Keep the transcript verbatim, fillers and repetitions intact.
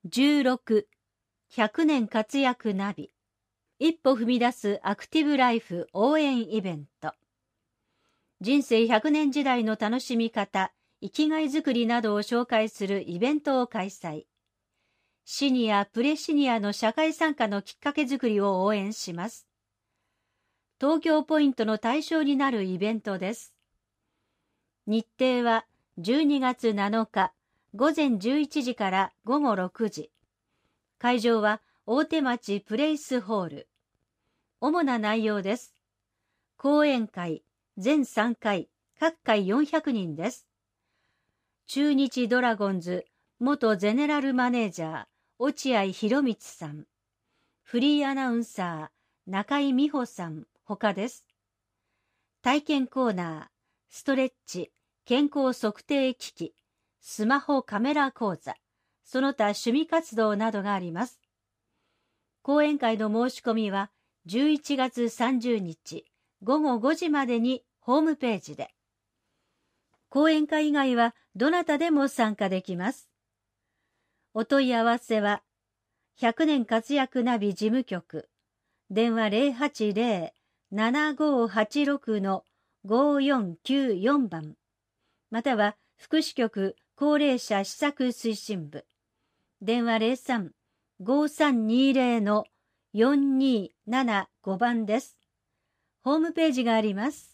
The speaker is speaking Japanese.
じゅうろく、ひゃくねん活躍ナビ。一歩踏み出すアクティブライフ応援イベント。人生ひゃくねん時代の楽しみ方、生きがいづくりなどを紹介するイベントを開催。シニア、プレシニアの社会参加のきっかけづくりを応援します。東京ポイントの対象になるイベントです。日程はじゅうにがつなのかごぜんじゅういちじからごごろくじ。会場は大手町プレイスホール。主な内容です。講演会、全さんかい、各回よんひゃくにんです。中日ドラゴンズ元ゼネラルマネージャー、落合博満さん。フリーアナウンサー、中井美穂さん、他です。体験コーナー、ストレッチ、健康測定機器、スマホカメラ講座、その他趣味活動などがあります。講演会の申し込みはじゅういちがつさんじゅうにちごごごじまでにホームページで。講演会以外はどなたでも参加できます。お問い合わせはひゃくねん活躍ナビ事務局、電話 ゼロはちゼロ ななごはちろく ごよんきゅうよん 番、または福祉局高齢者施策推進部、電話 ゼロさん ごさんにゼロ よんにーななご 番です。ホームページがあります。